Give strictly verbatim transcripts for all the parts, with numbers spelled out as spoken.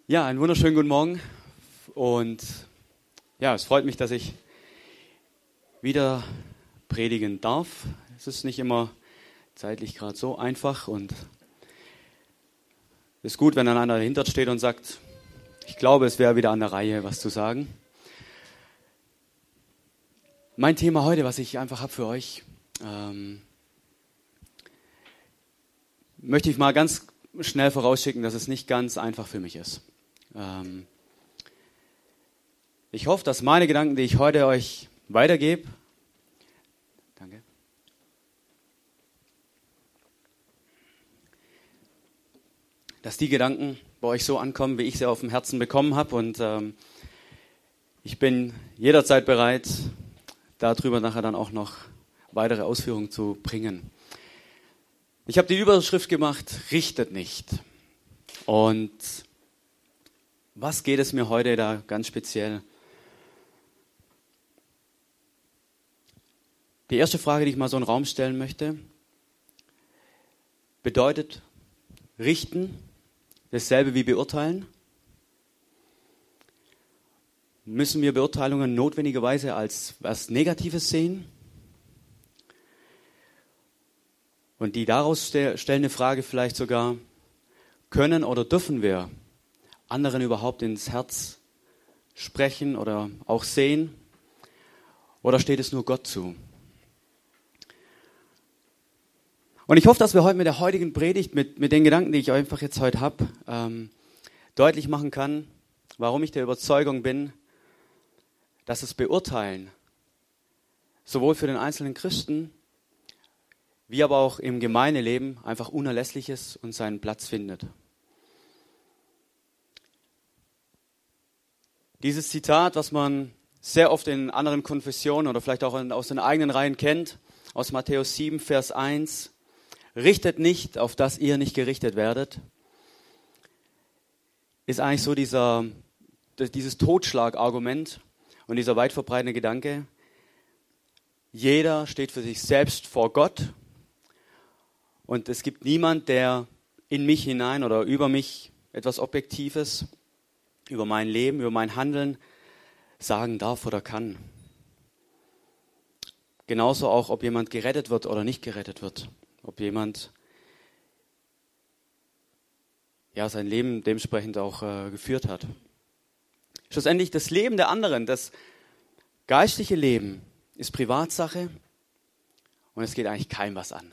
Ja, einen wunderschönen guten Morgen und ja, es freut mich, dass ich wieder predigen darf. Es ist nicht immer zeitlich gerade so einfach und es ist gut, wenn dann einer dahinter steht und sagt, ich glaube, es wäre wieder an der Reihe, was zu sagen. Mein Thema heute, was ich einfach habe für euch, ähm, möchte ich mal ganz schnell vorausschicken, dass es nicht ganz einfach für mich ist. Ähm, ich hoffe, dass meine Gedanken, die ich heute euch weitergebe, danke, dass die Gedanken bei euch so ankommen, wie ich sie auf dem Herzen bekommen habe. Und ähm, ich bin jederzeit bereit, darüber nachher dann auch noch weitere Ausführungen zu bringen. Ich habe die Überschrift gemacht, richtet nicht. Und was geht es mir heute da ganz speziell? Die erste Frage, die ich mal so in den Raum stellen möchte, bedeutet richten dasselbe wie beurteilen? Müssen wir Beurteilungen notwendigerweise als was Negatives sehen? Und die daraus stellende Frage vielleicht sogar, können oder dürfen wir anderen überhaupt ins Herz sprechen oder auch sehen? Oder steht es nur Gott zu? Und ich hoffe, dass wir heute mit der heutigen Predigt, mit, mit den Gedanken, die ich einfach jetzt heute habe, ähm, deutlich machen kann, warum ich der Überzeugung bin, dass das Beurteilen sowohl für den einzelnen Christen wie aber auch im Gemeindeleben einfach unerlässlich ist und seinen Platz findet. Dieses Zitat, was man sehr oft in anderen Konfessionen oder vielleicht auch in, aus den eigenen Reihen kennt, aus Matthäus sieben, Vers eins, richtet nicht, auf dass ihr nicht gerichtet werdet, ist eigentlich so dieser, dieses Totschlagargument und dieser weit verbreitete Gedanke, jeder steht für sich selbst vor Gott und es gibt niemand, der in mich hinein oder über mich etwas Objektives, über mein Leben, über mein Handeln sagen darf oder kann. Genauso auch, ob jemand gerettet wird oder nicht gerettet wird. Ob jemand ja, sein Leben dementsprechend auch äh, geführt hat. Schlussendlich das Leben der anderen, das geistliche Leben ist Privatsache und es geht eigentlich keinem was an.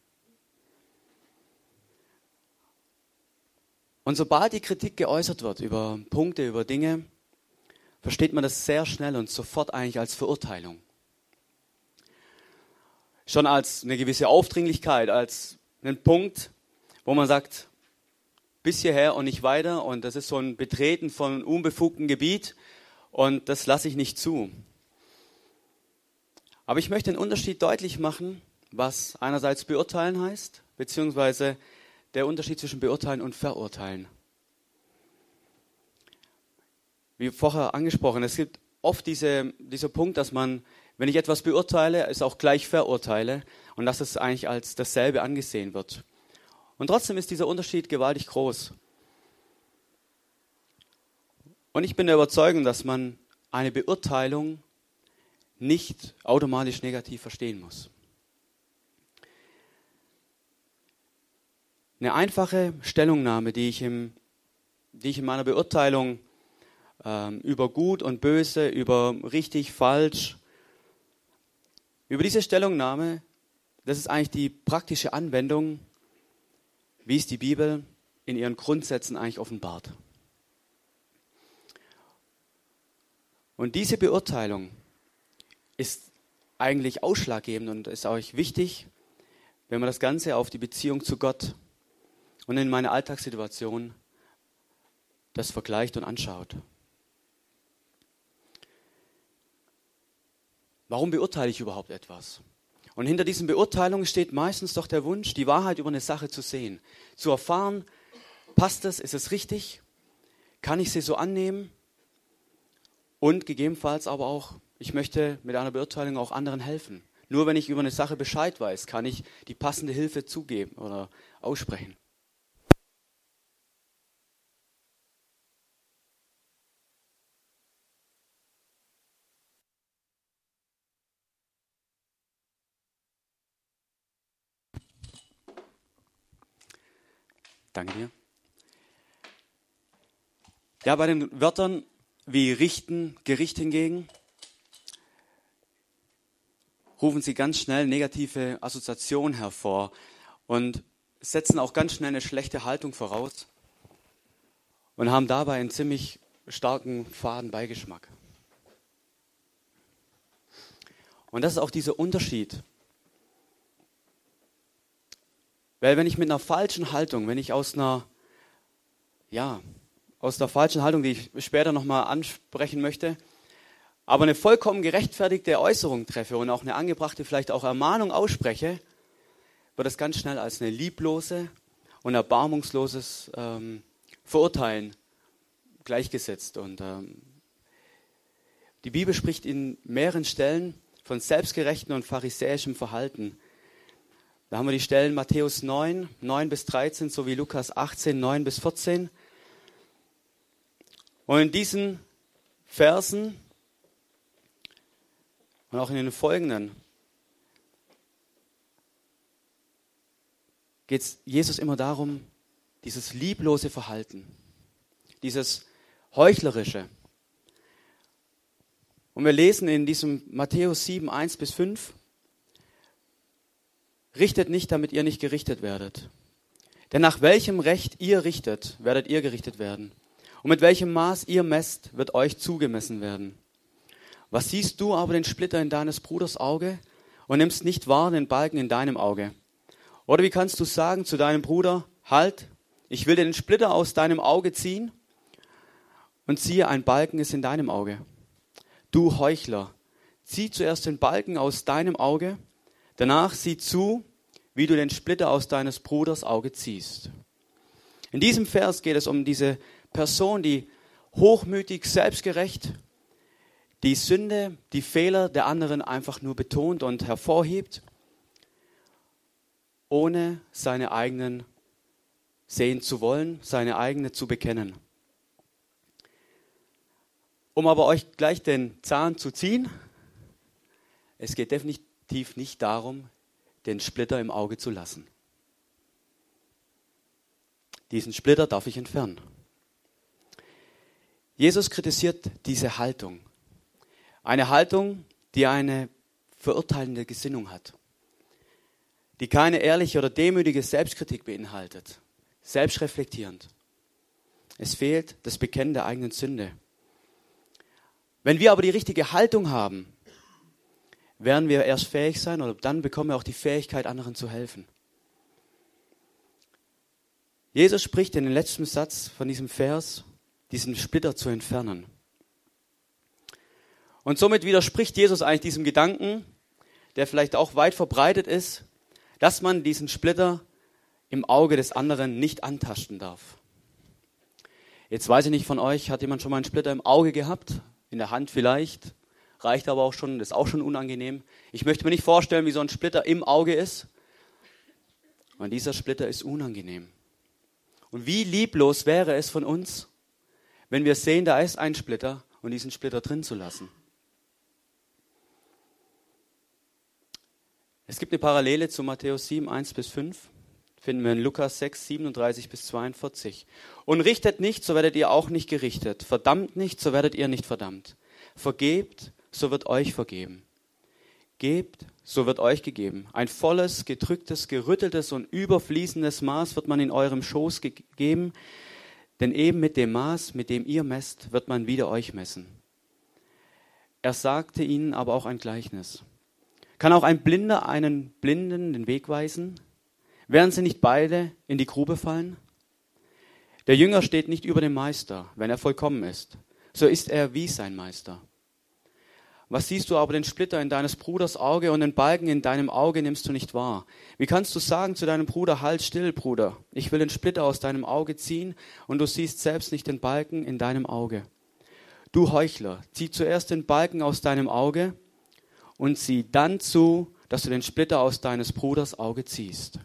Und sobald die Kritik geäußert wird über Punkte, über Dinge, versteht man das sehr schnell und sofort eigentlich als Verurteilung. Schon als eine gewisse Aufdringlichkeit, als einen Punkt, wo man sagt, bis hierher und nicht weiter. Und das ist so ein Betreten von unbefugtem Gebiet und das lasse ich nicht zu. Aber ich möchte den Unterschied deutlich machen, was einerseits beurteilen heißt, beziehungsweise der Unterschied zwischen beurteilen und verurteilen. Wie vorher angesprochen, es gibt oft diese, dieser Punkt, dass man, wenn ich etwas beurteile, es auch gleich verurteile und dass es eigentlich als dasselbe angesehen wird. Und trotzdem ist dieser Unterschied gewaltig groß. Und ich bin der Überzeugung, dass man eine Beurteilung nicht automatisch negativ verstehen muss. Eine einfache Stellungnahme, die ich, im, die ich in meiner Beurteilung ähm, über Gut und Böse, über richtig, falsch, über diese Stellungnahme, das ist eigentlich die praktische Anwendung, wie es die Bibel in ihren Grundsätzen eigentlich offenbart. Und diese Beurteilung ist eigentlich ausschlaggebend und ist auch wichtig, wenn man das Ganze auf die Beziehung zu Gott und in meine Alltagssituation das vergleicht und anschaut. Warum beurteile ich überhaupt etwas? Und hinter diesen Beurteilungen steht meistens doch der Wunsch, die Wahrheit über eine Sache zu sehen. Zu erfahren, passt es, ist es richtig? Kann ich sie so annehmen? Und gegebenenfalls aber auch, ich möchte mit einer Beurteilung auch anderen helfen. Nur wenn ich über eine Sache Bescheid weiß, kann ich die passende Hilfe zugeben oder aussprechen. Danke dir. Ja, bei den Wörtern wie richten, Gericht hingegen, rufen sie ganz schnell negative Assoziationen hervor und setzen auch ganz schnell eine schlechte Haltung voraus und haben dabei einen ziemlich starken, faden Beigeschmack. Und das ist auch dieser Unterschied. Weil wenn ich mit einer falschen Haltung, wenn ich aus einer, ja, aus der falschen Haltung, die ich später nochmal ansprechen möchte, aber eine vollkommen gerechtfertigte Äußerung treffe und auch eine angebrachte, vielleicht auch Ermahnung ausspreche, wird das ganz schnell als eine lieblose und erbarmungsloses ähm, Verurteilen gleichgesetzt. Und ähm, die Bibel spricht in mehreren Stellen von selbstgerechten und pharisäischem Verhalten. Da haben wir die Stellen Matthäus neun, neun bis dreizehn, sowie Lukas achtzehn, neun bis vierzehn. Und in diesen Versen und auch in den folgenden geht es Jesus immer darum, dieses lieblose Verhalten, dieses heuchlerische. Und wir lesen in diesem Matthäus sieben, eins bis fünf, richtet nicht, damit ihr nicht gerichtet werdet. Denn nach welchem Recht ihr richtet, werdet ihr gerichtet werden. Und mit welchem Maß ihr messt, wird euch zugemessen werden. Was siehst du aber den Splitter in deines Bruders Auge und nimmst nicht wahr den Balken in deinem Auge? Oder wie kannst du sagen zu deinem Bruder, halt, ich will dir den Splitter aus deinem Auge ziehen und siehe, ein Balken ist in deinem Auge. Du Heuchler, zieh zuerst den Balken aus deinem Auge, danach sieh zu, wie du den Splitter aus deines Bruders Auge ziehst. In diesem Vers geht es um diese Person, die hochmütig, selbstgerecht die Sünde, die Fehler der anderen einfach nur betont und hervorhebt, ohne seine eigenen sehen zu wollen, seine eigene zu bekennen. Um aber euch gleich den Zahn zu ziehen, es geht definitiv nicht darum, den Splitter im Auge zu lassen. Diesen Splitter darf ich entfernen. Jesus kritisiert diese Haltung. Eine Haltung, die eine verurteilende Gesinnung hat, die keine ehrliche oder demütige Selbstkritik beinhaltet, selbstreflektierend. Es fehlt das Bekennen der eigenen Sünde. Wenn wir aber die richtige Haltung haben, werden wir erst fähig sein, oder dann bekommen wir auch die Fähigkeit, anderen zu helfen. Jesus spricht in dem letzten Satz von diesem Vers, diesen Splitter zu entfernen. Und somit widerspricht Jesus eigentlich diesem Gedanken, der vielleicht auch weit verbreitet ist, dass man diesen Splitter im Auge des anderen nicht antasten darf. Jetzt weiß ich nicht von euch, hat jemand schon mal einen Splitter im Auge gehabt? In der Hand vielleicht, reicht aber auch schon, das ist auch schon unangenehm. Ich möchte mir nicht vorstellen, wie so ein Splitter im Auge ist. Und dieser Splitter ist unangenehm. Und wie lieblos wäre es von uns, wenn wir sehen, da ist ein Splitter und diesen Splitter drin zu lassen. Es gibt eine Parallele zu Matthäus sieben, eins bis fünf. Finden wir in Lukas sechs, siebenunddreißig bis zweiundvierzig. Und richtet nicht, so werdet ihr auch nicht gerichtet. Verdammt nicht, so werdet ihr nicht verdammt. Vergebt, so wird euch vergeben. Gebt, so wird euch gegeben. Ein volles, gedrücktes, gerütteltes und überfließendes Maß wird man in eurem Schoß gegeben. Denn eben mit dem Maß, mit dem ihr messt, wird man wieder euch messen. Er sagte ihnen aber auch ein Gleichnis. Kann auch ein Blinder einen Blinden den Weg weisen? Werden sie nicht beide in die Grube fallen? Der Jünger steht nicht über dem Meister, wenn er vollkommen ist. So ist er wie sein Meister. Was siehst du aber den Splitter in deines Bruders Auge und den Balken in deinem Auge nimmst du nicht wahr? Wie kannst du sagen zu deinem Bruder, halt still, Bruder, ich will den Splitter aus deinem Auge ziehen und du siehst selbst nicht den Balken in deinem Auge? Du Heuchler, zieh zuerst den Balken aus deinem Auge und sieh dann zu, dass du den Splitter aus deines Bruders Auge ziehst.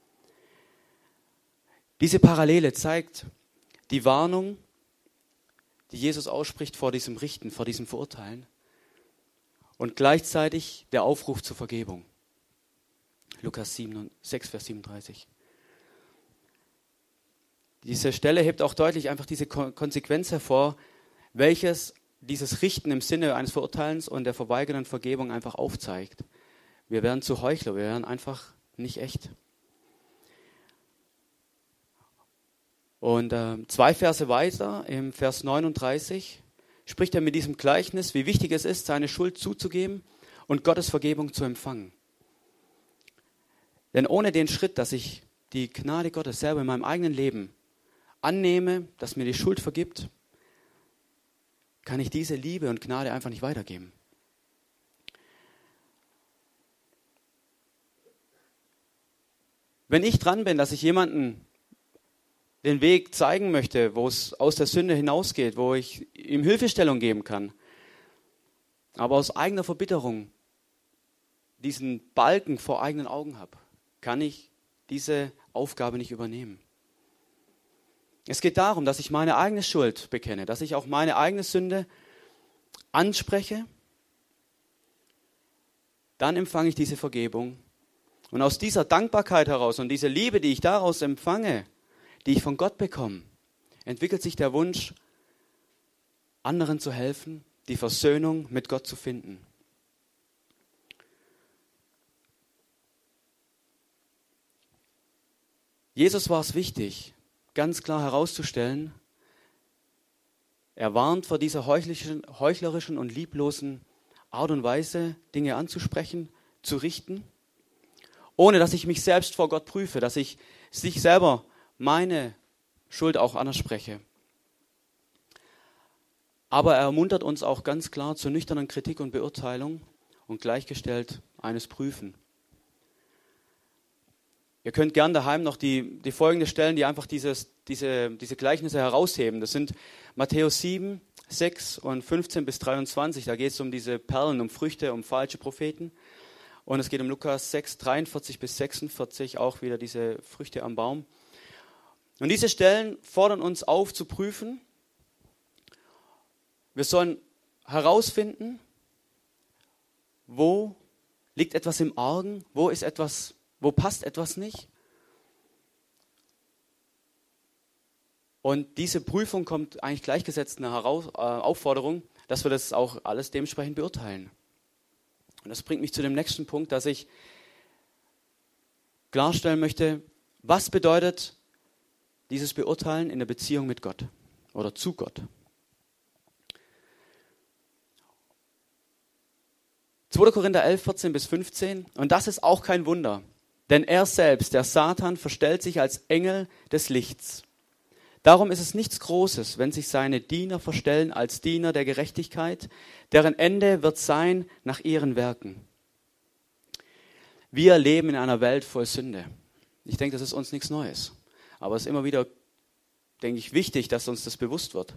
Diese Parallele zeigt die Warnung, die Jesus ausspricht vor diesem Richten, vor diesem Verurteilen und gleichzeitig der Aufruf zur Vergebung. Lukas sechs, Vers siebenunddreißig. Diese Stelle hebt auch deutlich einfach diese Konsequenz hervor, welches dieses Richten im Sinne eines Verurteilens und der verweigernden Vergebung einfach aufzeigt. Wir werden zu Heuchler, wir werden einfach nicht echt. Und äh, zwei Verse weiter, im Vers neununddreißig, spricht er mit diesem Gleichnis, wie wichtig es ist, seine Schuld zuzugeben und Gottes Vergebung zu empfangen. Denn ohne den Schritt, dass ich die Gnade Gottes selber in meinem eigenen Leben annehme, dass mir die Schuld vergibt, kann ich diese Liebe und Gnade einfach nicht weitergeben. Wenn ich dran bin, dass ich jemanden den Weg zeigen möchte, wo es aus der Sünde hinausgeht, wo ich ihm Hilfestellung geben kann, aber aus eigener Verbitterung diesen Balken vor eigenen Augen habe, kann ich diese Aufgabe nicht übernehmen. Es geht darum, dass ich meine eigene Schuld bekenne, dass ich auch meine eigene Sünde anspreche. Dann empfange ich diese Vergebung. Und aus dieser Dankbarkeit heraus und dieser Liebe, die ich daraus empfange, die ich von Gott bekomme, entwickelt sich der Wunsch, anderen zu helfen, die Versöhnung mit Gott zu finden. Jesus war es wichtig, ganz klar herauszustellen, er warnt vor dieser heuchlerischen, heuchlerischen und lieblosen Art und Weise, Dinge anzusprechen, zu richten, ohne dass ich mich selbst vor Gott prüfe, dass ich sich selber meine Schuld auch anspreche. Aber er ermuntert uns auch ganz klar zur nüchternen Kritik und Beurteilung und gleichgestellt eines Prüfen. Ihr könnt gern daheim noch die, die folgenden Stellen, die einfach dieses, diese, diese Gleichnisse herausheben. Das sind Matthäus sieben, sechs und fünfzehn bis dreiundzwanzig. Da geht es um diese Perlen, um Früchte, um falsche Propheten. Und es geht um Lukas sechs, dreiundvierzig bis sechsundvierzig, auch wieder diese Früchte am Baum. Und diese Stellen fordern uns auf zu prüfen. Wir sollen herausfinden, wo liegt etwas im Argen, wo ist etwas, wo passt etwas nicht. Und diese Prüfung kommt eigentlich gleichgesetzt einer Heraus- äh, Aufforderung, dass wir das auch alles dementsprechend beurteilen. Und das bringt mich zu dem nächsten Punkt, dass ich klarstellen möchte, was bedeutet dieses Beurteilen in der Beziehung mit Gott oder zu Gott. zweiter Korinther elf, vierzehn bis fünfzehn. Und das ist auch kein Wunder, denn er selbst, der Satan, verstellt sich als Engel des Lichts. Darum ist es nichts Großes, wenn sich seine Diener verstellen als Diener der Gerechtigkeit, deren Ende wird sein nach ihren Werken. Wir leben in einer Welt voll Sünde. Ich denke, das ist uns nichts Neues. Aber es ist immer wieder, denke ich, wichtig, dass uns das bewusst wird.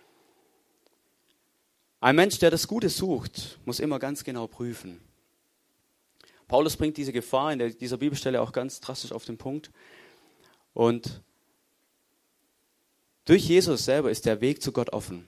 Ein Mensch, der das Gute sucht, muss immer ganz genau prüfen. Paulus bringt diese Gefahr in dieser Bibelstelle auch ganz drastisch auf den Punkt. Und durch Jesus selber ist der Weg zu Gott offen.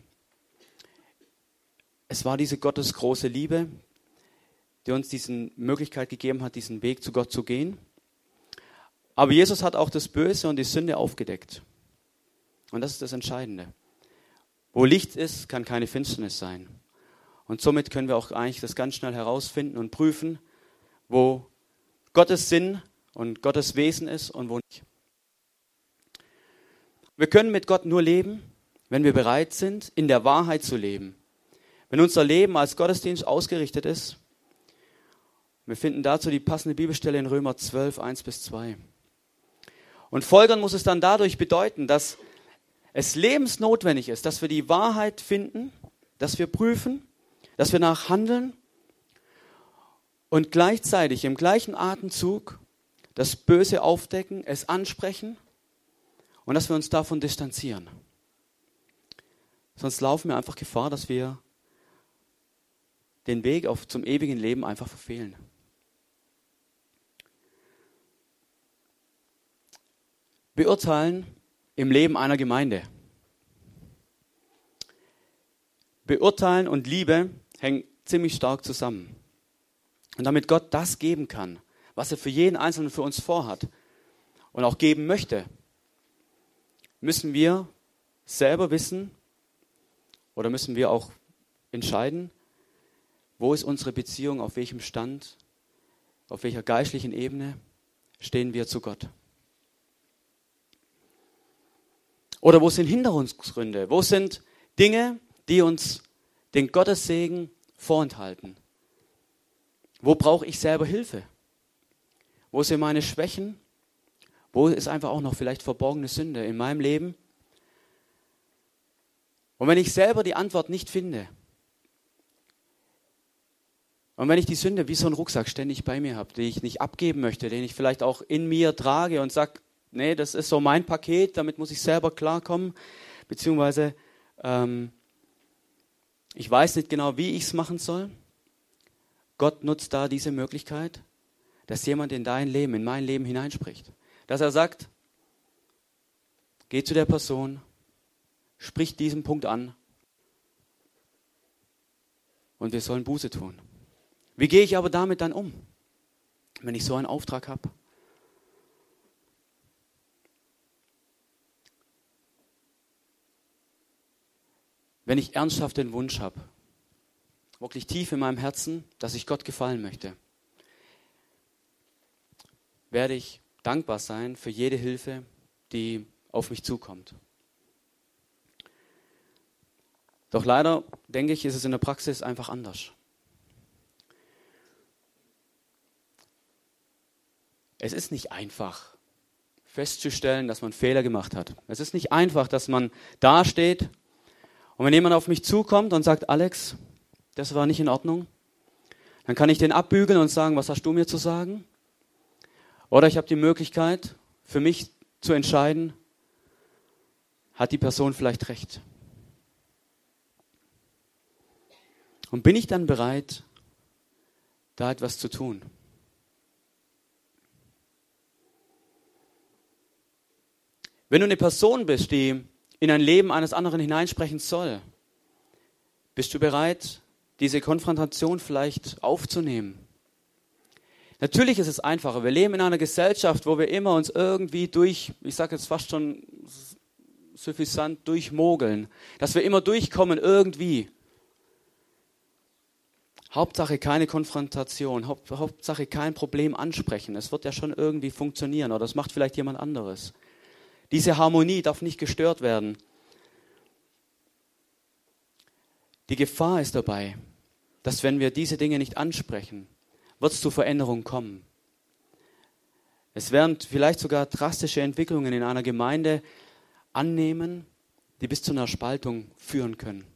Es war diese Gottes große Liebe, die uns diese Möglichkeit gegeben hat, diesen Weg zu Gott zu gehen. Aber Jesus hat auch das Böse und die Sünde aufgedeckt. Und das ist das Entscheidende. Wo Licht ist, kann keine Finsternis sein. Und somit können wir auch eigentlich das ganz schnell herausfinden und prüfen, wo Gottes Sinn und Gottes Wesen ist und wo nicht. Wir können mit Gott nur leben, wenn wir bereit sind, in der Wahrheit zu leben. Wenn unser Leben als Gottesdienst ausgerichtet ist. Wir finden dazu die passende Bibelstelle in Römer zwölf, eins bis zwei. Und folgern muss es dann dadurch bedeuten, dass es lebensnotwendig ist, dass wir die Wahrheit finden, dass wir prüfen, dass wir nach handeln und gleichzeitig im gleichen Atemzug das Böse aufdecken, es ansprechen und dass wir uns davon distanzieren. Sonst laufen wir einfach Gefahr, dass wir den Weg auf zum ewigen Leben einfach verfehlen. Beurteilen im Leben einer Gemeinde. Beurteilen und Liebe hängen ziemlich stark zusammen. Und damit Gott das geben kann, was er für jeden Einzelnen für uns vorhat und auch geben möchte, müssen wir selber wissen oder müssen wir auch entscheiden, wo ist unsere Beziehung, auf welchem Stand, auf welcher geistlichen Ebene stehen wir zu Gott. Oder wo sind Hinderungsgründe? Wo sind Dinge, die uns den Gottessegen vorenthalten? Wo brauche ich selber Hilfe? Wo sind meine Schwächen? Wo ist einfach auch noch vielleicht verborgene Sünde in meinem Leben? Und wenn ich selber die Antwort nicht finde, und wenn ich die Sünde wie so einen Rucksack ständig bei mir habe, den ich nicht abgeben möchte, den ich vielleicht auch in mir trage und sage, nee, das ist so mein Paket, damit muss ich selber klarkommen, beziehungsweise ähm, ich weiß nicht genau, wie ich es machen soll. Gott nutzt da diese Möglichkeit, dass jemand in dein Leben, in mein Leben hineinspricht. Dass er sagt, geh zu der Person, sprich diesen Punkt an und wir sollen Buße tun. Wie gehe ich aber damit dann um, wenn ich so einen Auftrag habe? Wenn ich ernsthaft den Wunsch habe, wirklich tief in meinem Herzen, dass ich Gott gefallen möchte, werde ich dankbar sein für jede Hilfe, die auf mich zukommt. Doch leider, denke ich, ist es in der Praxis einfach anders. Es ist nicht einfach festzustellen, dass man Fehler gemacht hat. Es ist nicht einfach, dass man dasteht und wenn jemand auf mich zukommt und sagt, Alex, das war nicht in Ordnung, dann kann ich den abbügeln und sagen, was hast du mir zu sagen? Oder ich habe die Möglichkeit, für mich zu entscheiden, hat die Person vielleicht recht? Und bin ich dann bereit, da etwas zu tun? Wenn du eine Person bist, die in ein Leben eines anderen hineinsprechen soll, bist du bereit, diese Konfrontation vielleicht aufzunehmen? Natürlich ist es einfacher. Wir leben in einer Gesellschaft, wo wir immer uns irgendwie durch, ich sage jetzt fast schon suffisant, durchmogeln. Dass wir immer durchkommen irgendwie. Hauptsache keine Konfrontation, Haupt, Hauptsache kein Problem ansprechen. Es wird ja schon irgendwie funktionieren oder das macht vielleicht jemand anderes. Diese Harmonie darf nicht gestört werden. Die Gefahr ist dabei, dass wenn wir diese Dinge nicht ansprechen, wird es zu Veränderungen kommen. Es werden vielleicht sogar drastische Entwicklungen in einer Gemeinde annehmen, die bis zu einer Spaltung führen können.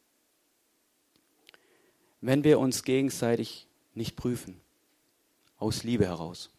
Wenn wir uns gegenseitig nicht prüfen, aus Liebe heraus.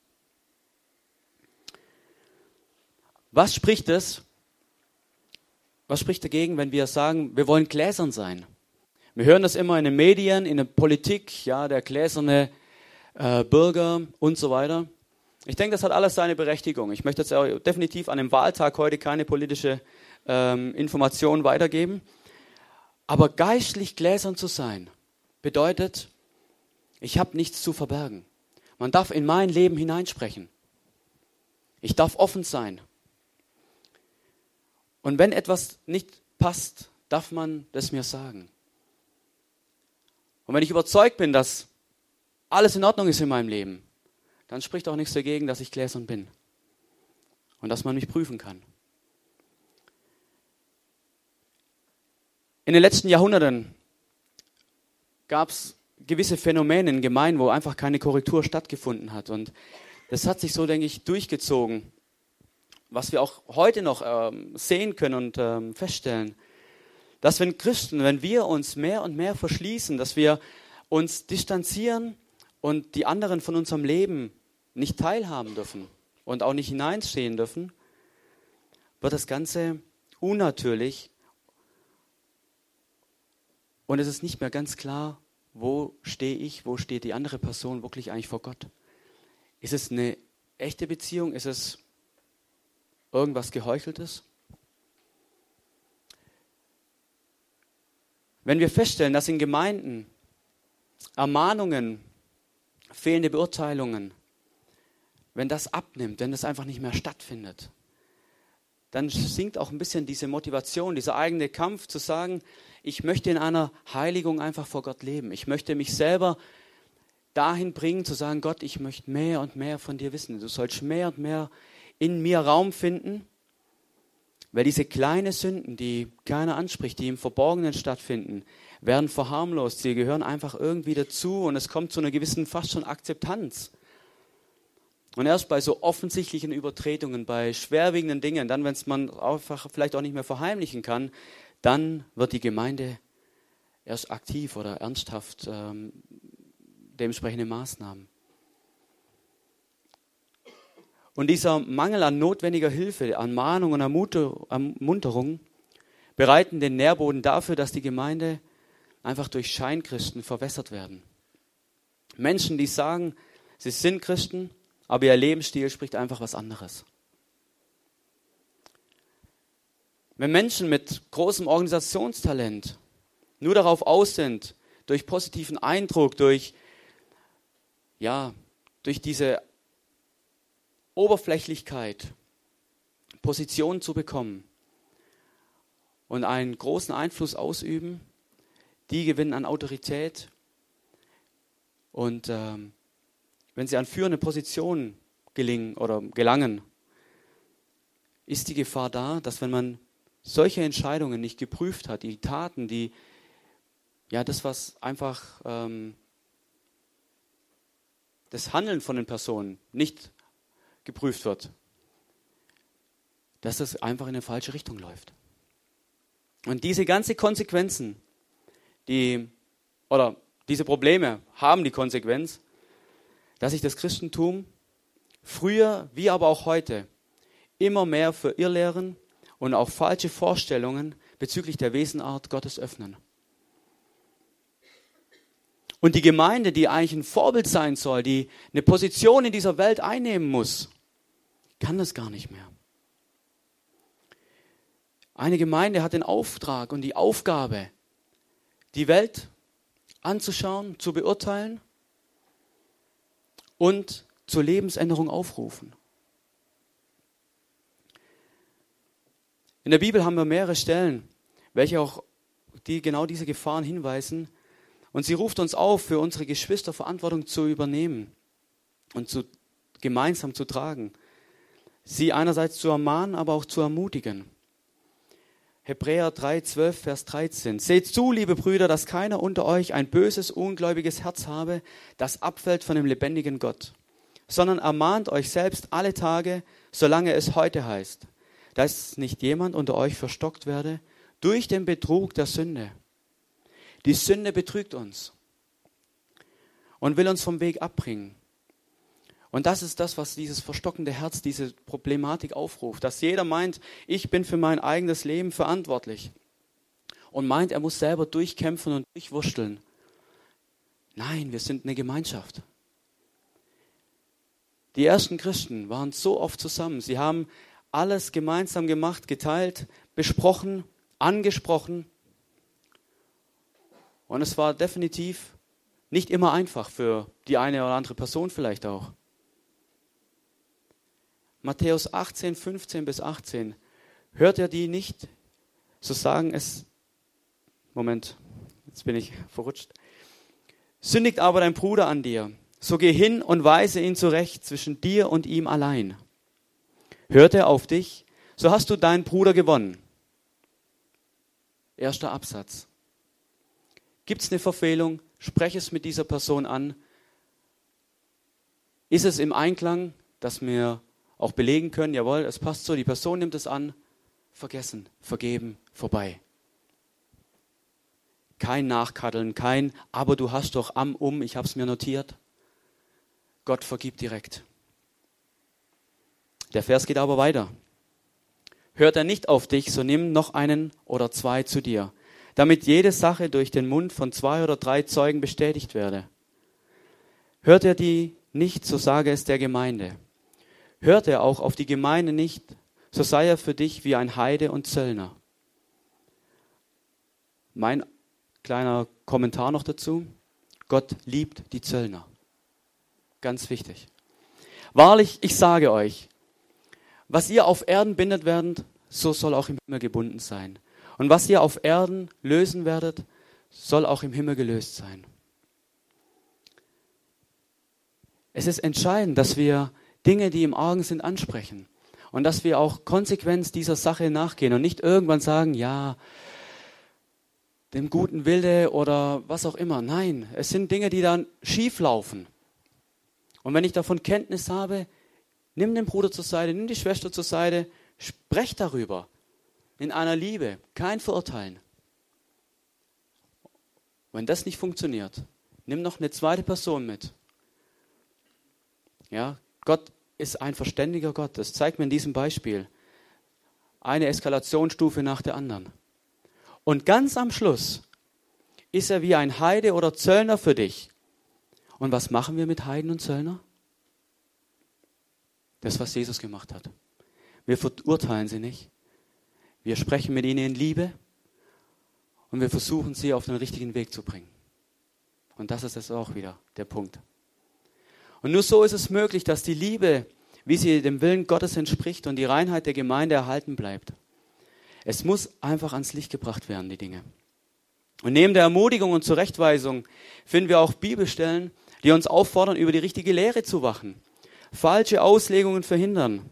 Was spricht es? Was spricht dagegen, wenn wir sagen, wir wollen gläsern sein? Wir hören das immer in den Medien, in der Politik, ja, der gläserne äh, Bürger und so weiter. Ich denke, das hat alles seine Berechtigung. Ich möchte jetzt auch definitiv an dem Wahltag heute keine politische ähm, Information weitergeben. Aber geistlich gläsern zu sein, bedeutet, ich habe nichts zu verbergen. Man darf in mein Leben hineinsprechen. Ich darf offen sein. Und wenn etwas nicht passt, darf man das mir sagen. Und wenn ich überzeugt bin, dass alles in Ordnung ist in meinem Leben, dann spricht auch nichts dagegen, dass ich gläsern bin. Und dass man mich prüfen kann. In den letzten Jahrhunderten gab es gewisse Phänomene in Gemeinden, wo einfach keine Korrektur stattgefunden hat. Und das hat sich so, denke ich, durchgezogen. Was wir auch heute noch ähm, sehen können und ähm, feststellen, dass wenn Christen, wenn wir uns mehr und mehr verschließen, dass wir uns distanzieren und die anderen von unserem Leben nicht teilhaben dürfen und auch nicht hineinstehen dürfen, wird das Ganze unnatürlich und es ist nicht mehr ganz klar, wo stehe ich, wo steht die andere Person wirklich eigentlich vor Gott. Ist es eine echte Beziehung? Ist es irgendwas Geheucheltes? Wenn wir feststellen, dass in Gemeinden Ermahnungen, fehlende Beurteilungen, wenn das abnimmt, wenn das einfach nicht mehr stattfindet, dann sinkt auch ein bisschen diese Motivation, dieser eigene Kampf zu sagen, ich möchte in einer Heiligung einfach vor Gott leben. Ich möchte mich selber dahin bringen, zu sagen, Gott, ich möchte mehr und mehr von dir wissen. Du sollst mehr und mehr in mir Raum finden, weil diese kleinen Sünden, die keiner anspricht, die im Verborgenen stattfinden, werden verharmlost. Sie gehören einfach irgendwie dazu und es kommt zu einer gewissen fast schon Akzeptanz. Und erst bei so offensichtlichen Übertretungen, bei schwerwiegenden Dingen, dann, wenn es man einfach vielleicht auch nicht mehr verheimlichen kann, dann wird die Gemeinde erst aktiv oder ernsthaft ähm, dementsprechende Maßnahmen. Und dieser Mangel an notwendiger Hilfe, an Mahnung und Ermunterung bereiten den Nährboden dafür, dass die Gemeinde einfach durch Scheinchristen verwässert werden. Menschen, die sagen, sie sind Christen, aber ihr Lebensstil spricht einfach was anderes. Wenn Menschen mit großem Organisationstalent nur darauf aus sind, durch positiven Eindruck, durch, ja, durch diese Oberflächlichkeit Positionen zu bekommen und einen großen Einfluss ausüben, die gewinnen an Autorität und ähm, wenn sie an führende Positionen gelingen oder gelangen, ist die Gefahr da, dass wenn man solche Entscheidungen nicht geprüft hat, die Taten, die, ja, das, was einfach ähm, das Handeln von den Personen nicht geprüft wird, dass das einfach in eine falsche Richtung läuft. Und diese ganzen Konsequenzen, die, oder diese Probleme haben die Konsequenz, dass sich das Christentum früher wie aber auch heute immer mehr für Irrlehren und auch falsche Vorstellungen bezüglich der Wesenart Gottes öffnen. Und die Gemeinde, die eigentlich ein Vorbild sein soll, die eine Position in dieser Welt einnehmen muss, kann das gar nicht mehr. Eine Gemeinde hat den Auftrag und die Aufgabe, die Welt anzuschauen, zu beurteilen und zur Lebensänderung aufrufen. In der Bibel haben wir mehrere Stellen, welche auch die genau diese Gefahren hinweisen. Und sie ruft uns auf, für unsere Geschwister Verantwortung zu übernehmen und zu, gemeinsam zu tragen. Sie einerseits zu ermahnen, aber auch zu ermutigen. Hebräer drei, zwölf, Vers dreizehn. Seht zu, liebe Brüder, dass keiner unter euch ein böses, ungläubiges Herz habe, das abfällt von dem lebendigen Gott, sondern ermahnt euch selbst alle Tage, solange es heute heißt, dass nicht jemand unter euch verstockt werde durch den Betrug der Sünde. Die Sünde betrügt uns und will uns vom Weg abbringen. Und das ist das, was dieses verstockende Herz, diese Problematik aufruft, dass jeder meint, ich bin für mein eigenes Leben verantwortlich und meint, er muss selber durchkämpfen und durchwursteln. Nein, wir sind eine Gemeinschaft. Die ersten Christen waren so oft zusammen. Sie haben alles gemeinsam gemacht, geteilt, besprochen, angesprochen. Und es war definitiv nicht immer einfach für die eine oder andere Person vielleicht auch. Matthäus achtzehn, fünfzehn bis achtzehn. Hört ihr die nicht? So sagen es, Moment, jetzt bin ich verrutscht. Sündigt aber dein Bruder an dir, so geh hin und weise ihn zurecht zwischen dir und ihm allein. Hört er auf dich, so hast du deinen Bruder gewonnen. Erster Absatz. Gibt es eine Verfehlung? Spreche es mit dieser Person an. Ist es im Einklang, dass wir auch belegen können, jawohl, es passt so, die Person nimmt es an, vergessen, vergeben, vorbei. Kein Nachkaddeln, kein, aber du hast doch am, um, ich habe es mir notiert. Gott vergibt direkt. Der Vers geht aber weiter. Hört er nicht auf dich, so nimm noch einen oder zwei zu dir, damit jede Sache durch den Mund von zwei oder drei Zeugen bestätigt werde. Hört er die nicht, so sage es der Gemeinde. Hört er auch auf die Gemeinde nicht, so sei er für dich wie ein Heide und Zöllner. Mein kleiner Kommentar noch dazu. Gott liebt die Zöllner. Ganz wichtig. Wahrlich, ich sage euch, was ihr auf Erden bindet werdet, so soll auch im Himmel gebunden sein. Und was ihr auf Erden lösen werdet, soll auch im Himmel gelöst sein. Es ist entscheidend, dass wir Dinge, die im Argen sind, ansprechen. Und dass wir auch konsequent dieser Sache nachgehen und nicht irgendwann sagen, ja, dem guten Wille oder was auch immer. Nein, es sind Dinge, die dann schief laufen. Und wenn ich davon Kenntnis habe, nimm den Bruder zur Seite, nimm die Schwester zur Seite, sprech darüber. In einer Liebe, kein Verurteilen. Wenn das nicht funktioniert, nimm noch eine zweite Person mit. Ja, Gott ist ein verständiger Gott. Das zeigt mir in diesem Beispiel. Eine Eskalationsstufe nach der anderen. Und ganz am Schluss ist er wie ein Heide oder Zöllner für dich. Und was machen wir mit Heiden und Zöllner? Das, was Jesus gemacht hat. Wir verurteilen sie nicht. Wir sprechen mit ihnen in Liebe und wir versuchen, sie auf den richtigen Weg zu bringen. Und das ist jetzt auch wieder der Punkt. Und nur so ist es möglich, dass die Liebe, wie sie dem Willen Gottes entspricht und die Reinheit der Gemeinde erhalten bleibt. Es muss einfach ans Licht gebracht werden, die Dinge. Und neben der Ermutigung und Zurechtweisung finden wir auch Bibelstellen, die uns auffordern, über die richtige Lehre zu wachen. Falsche Auslegungen verhindern.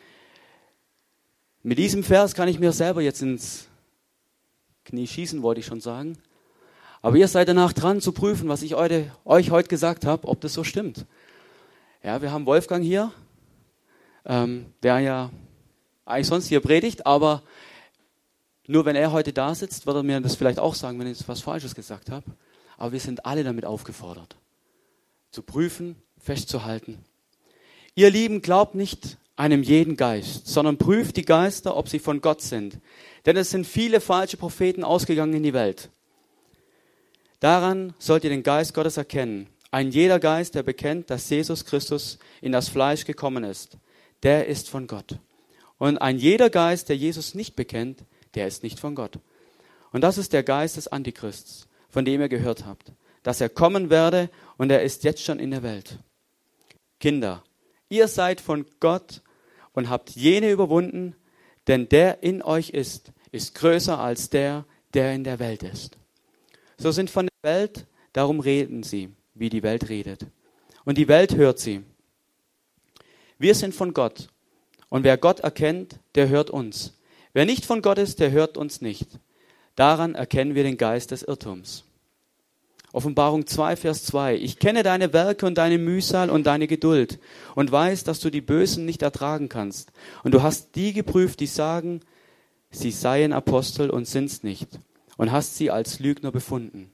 Mit diesem Vers kann ich mir selber jetzt ins Knie schießen, wollte ich schon sagen. Aber ihr seid danach dran zu prüfen, was ich heute, euch heute gesagt habe, ob das so stimmt. Ja, wir haben Wolfgang hier, ähm, der ja eigentlich sonst hier predigt, aber nur wenn er heute da sitzt, wird er mir das vielleicht auch sagen, wenn ich jetzt was Falsches gesagt habe. Aber wir sind alle damit aufgefordert, zu prüfen, festzuhalten. Ihr Lieben, glaubt nicht einem jeden Geist, sondern prüft die Geister, ob sie von Gott sind. Denn es sind viele falsche Propheten ausgegangen in die Welt. Daran sollt ihr den Geist Gottes erkennen. Ein jeder Geist, der bekennt, dass Jesus Christus in das Fleisch gekommen ist, der ist von Gott. Und ein jeder Geist, der Jesus nicht bekennt, der ist nicht von Gott. Und das ist der Geist des Antichrists, von dem ihr gehört habt, dass er kommen werde und er ist jetzt schon in der Welt. Kinder, ihr seid von Gott und habt jene überwunden, denn der in euch ist, ist größer als der, der in der Welt ist. So sind von der Welt, darum reden sie, wie die Welt redet. Und die Welt hört sie. Wir sind von Gott. Und wer Gott erkennt, der hört uns. Wer nicht von Gott ist, der hört uns nicht. Daran erkennen wir den Geist des Irrtums. Offenbarung zwei, Vers zwei. Ich kenne deine Werke und deine Mühsal und deine Geduld und weiß, dass du die Bösen nicht ertragen kannst. Und du hast die geprüft, die sagen, sie seien Apostel und sind's nicht. Und hast sie als Lügner befunden.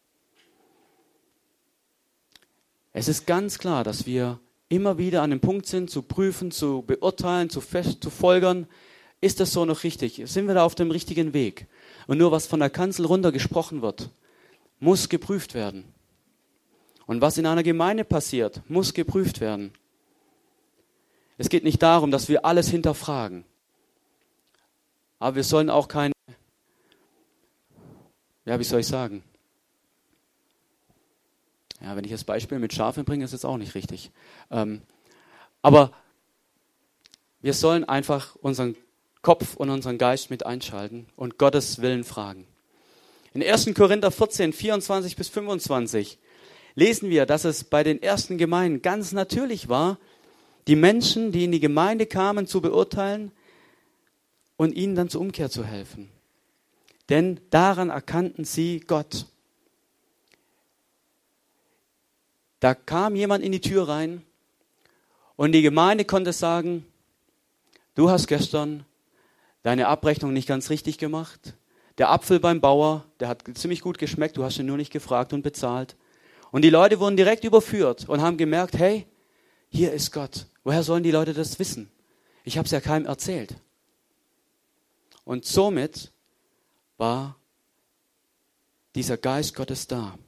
Es ist ganz klar, dass wir immer wieder an dem Punkt sind, zu prüfen, zu beurteilen, zu, fest, zu folgern, ist das so noch richtig? Sind wir da auf dem richtigen Weg? Und nur was von der Kanzel runter gesprochen wird, muss geprüft werden. Und was in einer Gemeinde passiert, muss geprüft werden. Es geht nicht darum, dass wir alles hinterfragen. Aber wir sollen auch keine, ja, wie soll ich sagen? Ja, wenn ich das Beispiel mit Schafen bringe, ist es auch nicht richtig. Ähm, aber wir sollen einfach unseren Kopf und unseren Geist mit einschalten und Gottes Willen fragen. In ersten Korinther vierzehn, vierundzwanzig bis fünfundzwanzig lesen wir, dass es bei den ersten Gemeinden ganz natürlich war, die Menschen, die in die Gemeinde kamen, zu beurteilen und ihnen dann zur Umkehr zu helfen. Denn daran erkannten sie Gott. Da kam jemand in die Tür rein und die Gemeinde konnte sagen, du hast gestern deine Abrechnung nicht ganz richtig gemacht. Der Apfel beim Bauer, der hat ziemlich gut geschmeckt, du hast ihn nur nicht gefragt und bezahlt. Und die Leute wurden direkt überführt und haben gemerkt, hey, hier ist Gott. Woher sollen die Leute das wissen? Ich habe es ja keinem erzählt. Und somit war dieser Geist Gottes da.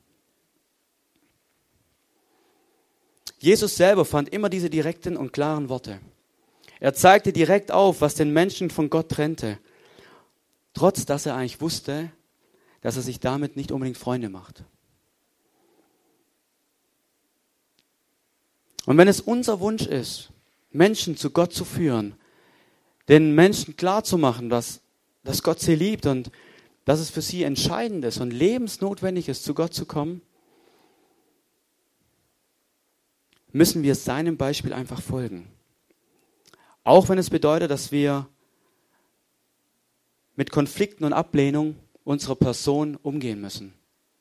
Jesus selber fand immer diese direkten und klaren Worte. Er zeigte direkt auf, was den Menschen von Gott trennte, trotz dass er eigentlich wusste, dass er sich damit nicht unbedingt Freunde macht. Und wenn es unser Wunsch ist, Menschen zu Gott zu führen, den Menschen klarzumachen, dass, dass Gott sie liebt und dass es für sie entscheidend ist und lebensnotwendig ist, zu Gott zu kommen, müssen wir seinem Beispiel einfach folgen. Auch wenn es bedeutet, dass wir mit Konflikten und Ablehnung unserer Person umgehen müssen.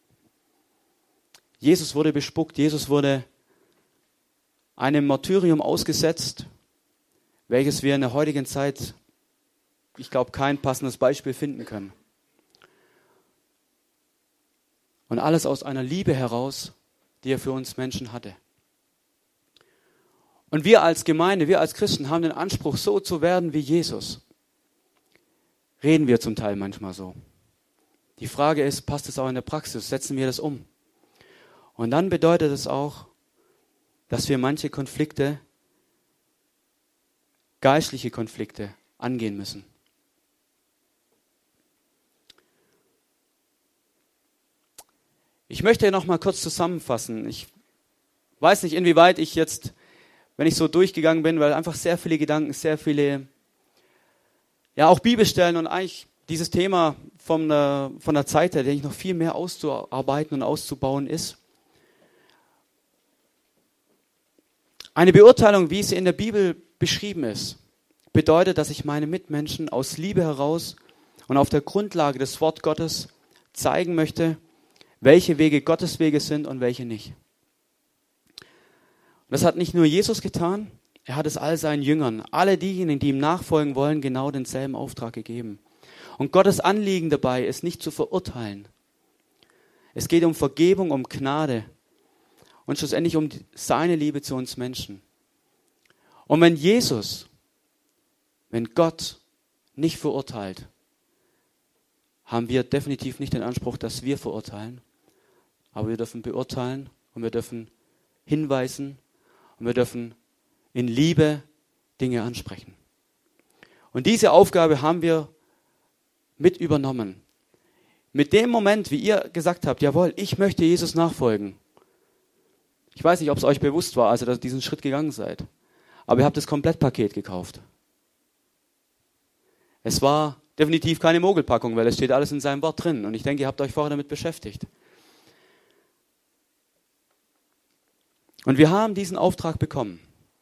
Jesus wurde bespuckt, Jesus wurde einem Martyrium ausgesetzt, welches wir in der heutigen Zeit, ich glaube, kein passendes Beispiel finden können. Und alles aus einer Liebe heraus, die er für uns Menschen hatte. Und wir als Gemeinde, wir als Christen haben den Anspruch, so zu werden wie Jesus. Reden wir zum Teil manchmal so. Die Frage ist, passt es auch in der Praxis? Setzen wir das um? Und dann bedeutet es auch, dass wir manche Konflikte, geistliche Konflikte, angehen müssen. Ich möchte noch mal kurz zusammenfassen. Ich weiß nicht, inwieweit ich jetzt, wenn ich so durchgegangen bin, weil einfach sehr viele Gedanken, sehr viele, ja auch Bibelstellen und eigentlich dieses Thema von der, von der Zeit her, denke ich, noch viel mehr auszuarbeiten und auszubauen ist. Eine Beurteilung, wie sie in der Bibel beschrieben ist, bedeutet, dass ich meine Mitmenschen aus Liebe heraus und auf der Grundlage des Wort Gottes zeigen möchte, welche Wege Gottes Wege sind und welche nicht. Und das hat nicht nur Jesus getan, er hat es all seinen Jüngern, alle diejenigen, die ihm nachfolgen wollen, genau denselben Auftrag gegeben. Und Gottes Anliegen dabei ist nicht zu verurteilen. Es geht um Vergebung, um Gnade und schlussendlich um seine Liebe zu uns Menschen. Und wenn Jesus, wenn Gott nicht verurteilt, haben wir definitiv nicht den Anspruch, dass wir verurteilen. Aber wir dürfen beurteilen und wir dürfen hinweisen und wir dürfen in Liebe Dinge ansprechen. Und diese Aufgabe haben wir mit übernommen. Mit dem Moment, wie ihr gesagt habt, jawohl, ich möchte Jesus nachfolgen. Ich weiß nicht, ob es euch bewusst war, als ihr diesen Schritt gegangen seid. Aber ihr habt das Komplettpaket gekauft. Es war definitiv keine Mogelpackung, weil es steht alles in seinem Wort drin. Und ich denke, ihr habt euch vorher damit beschäftigt. Und wir haben diesen Auftrag bekommen.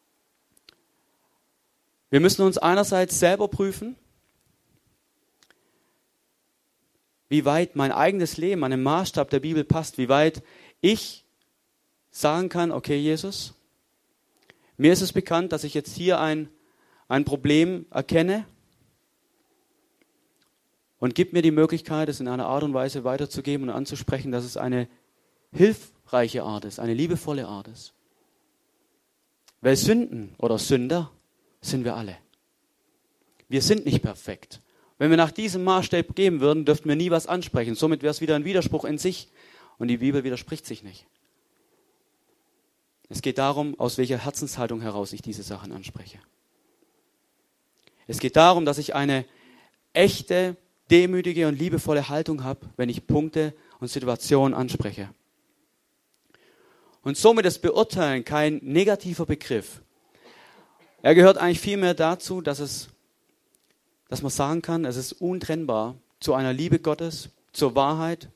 Wir müssen uns einerseits selber prüfen, wie weit mein eigenes Leben an den Maßstab der Bibel passt, wie weit ich sagen kann, okay Jesus, mir ist es bekannt, dass ich jetzt hier ein, ein Problem erkenne und gib mir die Möglichkeit, es in einer Art und Weise weiterzugeben und anzusprechen, dass es eine hilfreiche Art ist, eine liebevolle Art ist. Weil Sünden oder Sünder sind wir alle. Wir sind nicht perfekt. Wenn wir nach diesem Maßstab gehen würden, dürften wir nie was ansprechen. Somit wäre es wieder ein Widerspruch in sich und die Bibel widerspricht sich nicht. Es geht darum, aus welcher Herzenshaltung heraus ich diese Sachen anspreche. Es geht darum, dass ich eine echte, demütige und liebevolle Haltung habe, wenn ich Punkte und Situationen anspreche. Und somit ist Beurteilen kein negativer Begriff. Er gehört eigentlich vielmehr dazu, dass, es, dass man sagen kann, es ist untrennbar zu einer Liebe Gottes, zur Wahrheit,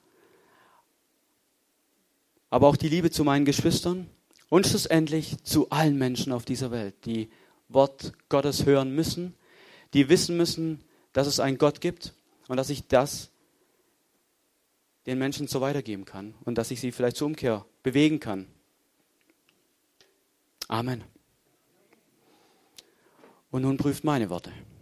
aber auch die Liebe zu meinen Geschwistern und schlussendlich zu allen Menschen auf dieser Welt, die Wort Gottes hören müssen, die wissen müssen, dass es einen Gott gibt und dass ich das den Menschen so weitergeben kann und dass ich sie vielleicht zur Umkehr bewegen kann. Amen. Und nun prüft meine Worte.